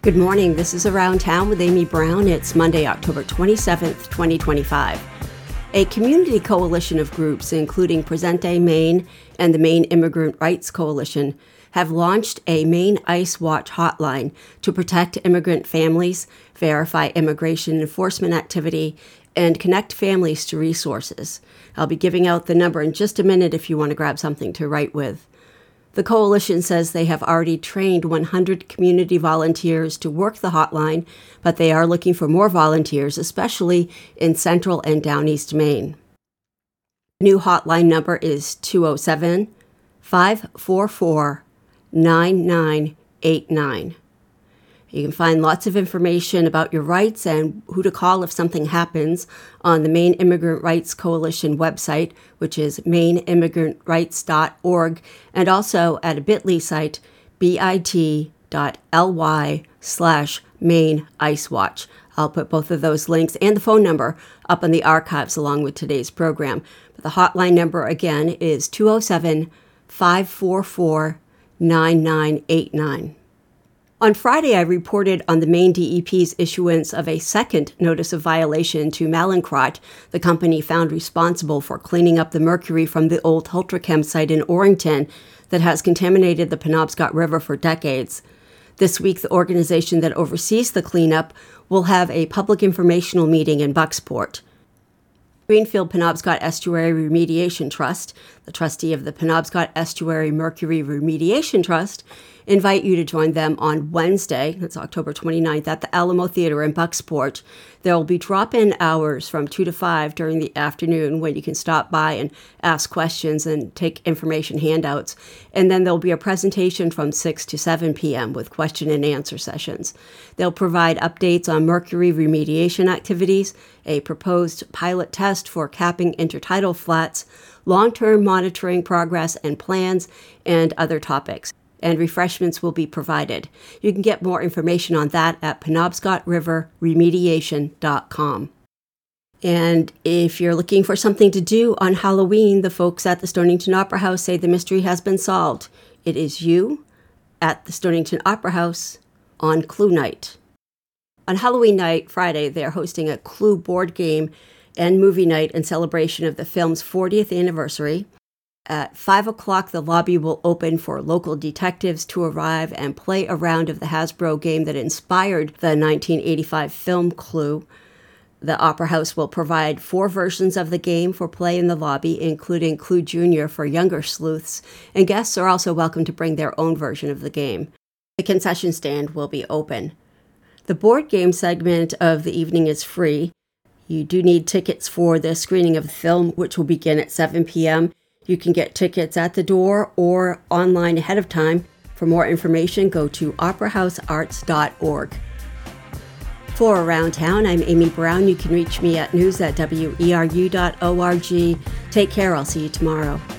Good morning. This is Around Town with Amy Brown. It's Monday, October 27th, 2025. A community coalition of groups, including Presente Maine and the Maine Immigrant Rights Coalition, have launched a Maine ICE Watch hotline to protect immigrant families, verify immigration enforcement activity, and connect families to resources. I'll be giving out the number in just a minute if you want to grab something to write with. The coalition says they have already trained 100 community volunteers to work the hotline, but they are looking for more volunteers, especially in central and downeast Maine. The new hotline number is 207-544-9989. You can find lots of information about your rights and who to call if something happens on the Maine Immigrant Rights Coalition website, which is maineimmigrantrights.org, and also at a bit.ly site, bit.ly/MaineIceWatch. I'll put both of those links and the phone number up on the archives along with today's program. But the hotline number again is 207-544-9989. On Friday, I reported on the Maine DEP's issuance of a second notice of violation to Mallinckrodt, the company found responsible for cleaning up the mercury from the old Ultrachem site in Orrington that has contaminated the Penobscot River for decades. This week, the organization that oversees the cleanup will have a public informational meeting in Bucksport. Greenfield Penobscot Estuary Remediation Trust, the trustee of the Penobscot Estuary Mercury Remediation Trust, invite you to join them on Wednesday, that's October 29th, at the Alamo Theater in Bucksport. There will be drop-in hours from 2 to 5 during the afternoon when you can stop by and ask questions and take information handouts. And then there'll be a presentation from 6 to 7 p.m. with question and answer sessions. They'll provide updates on mercury remediation activities, a proposed pilot test for capping intertidal flats, long-term monitoring progress and plans, and other topics. And refreshments will be provided. You can get more information on that at penobscotriverremediation.com. And if you're looking for something to do on Halloween, the folks at the Stonington Opera House say the mystery has been solved. It is you at the Stonington Opera House on Clue Night. On Halloween night, Friday, they're hosting a Clue board game and movie night in celebration of the film's 40th anniversary. At 5 o'clock, the lobby will open for local detectives to arrive and play a round of the Hasbro game that inspired the 1985 film Clue. The Opera House will provide 4 versions of the game for play in the lobby, including Clue Jr. for younger sleuths, and guests are also welcome to bring their own version of the game. The concession stand will be open. The board game segment of the evening is free. You do need tickets for the screening of the film, which will begin at 7 p.m., You can get tickets at the door or online ahead of time. For more information, go to operahousearts.org. For Around Town, I'm Amy Brown. You can reach me at news@weru.org. Take care. I'll see you tomorrow.